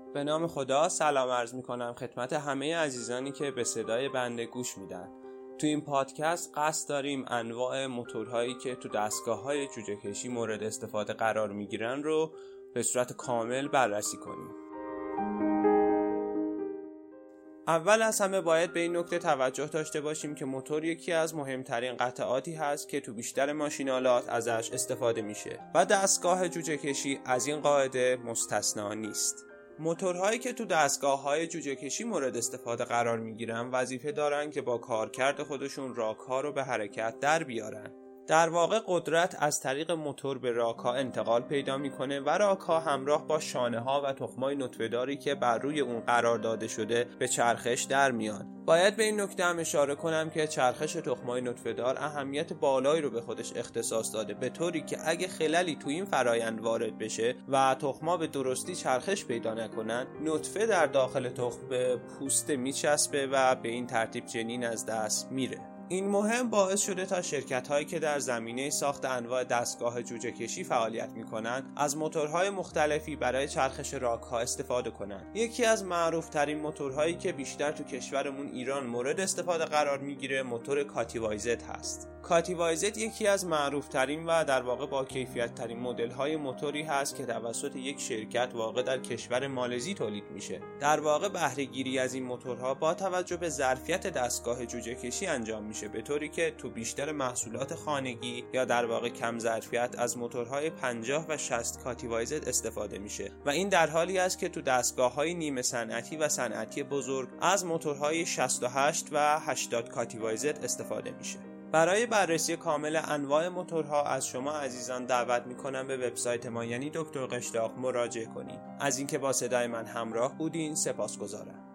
به نام خدا سلام عرض میکنم خدمت همه عزیزانی که به صدای بنده گوش میدن. تو این پادکست قصد داریم انواع موتورهایی که تو دستگاه‌های جوجه کشی مورد استفاده قرار میگیرن رو به صورت کامل بررسی کنیم. اول از همه باید به این نکته توجه داشته باشیم که موتور یکی از مهمترین قطعاتی هست که تو بیشتر ماشین‌آلات ازش استفاده میشه و دستگاه جوجه کشی از این قاعده مستثنا نیست. موتورهایی که تو دستگاه‌های جوجه کشی مورد استفاده قرار میگیرن وظیفه دارن که با کارکرد خودشون راک‌ها رو به حرکت در بیارن. در واقع قدرت از طریق موتور به راک‌ها انتقال پیدا میکنه و راک‌ها همراه با شانه‌ها و تخمای نطفه‌داری که بر روی اون قرار داده شده به چرخش در میان. باید به این نکته هم اشاره کنم که چرخش تخمای نطفه‌دار اهمیت بالایی رو به خودش اختصاص داده، به طوری که اگه خللی تو این فرایند وارد بشه و تخما به درستی چرخش پیدا نکنن، نطفه در داخل تخم به پوست میچسبه و به این ترتیب جنین از دست میره. این مهم باعث شده تا شرکت‌هایی که در زمینه ساخت انواع دستگاه جوجه کشی فعالیت می‌کنند از موتورهای مختلفی برای چرخش راک‌ها استفاده کنند. یکی از معروف‌ترین موتورهایی که بیشتر تو کشورمون ایران مورد استفاده قرار می‌گیره موتور کاتیوایزت هست. کاتیوایزت یکی از معروف‌ترین و در واقع با کیفیت‌ترین مدل‌های موتوری هست که توسط یک شرکت واقع در کشور مالزی تولید میشه. در واقع بهره‌گیری از این موتورها با توجه به ظرفیت دستگاه جوجه کشی انجام میشه، به طوری که تو بیشتر محصولات خانگی یا در واقع کم ظرفیت از موتورهای 50 و 60 کاتیوایزت استفاده میشه و این در حالی است که تو دستگاه‌های نیمه صنعتی و صنعتی بزرگ از موتورهای 68 و 80 کاتیوایزت استفاده میشه. برای بررسی کامل انواع موتورها از شما عزیزان دعوت میکنم به وبسایت ما یعنی دکتر قشتاق مراجعه کنید. از اینکه با صدای من همراه بودین سپاسگزارم.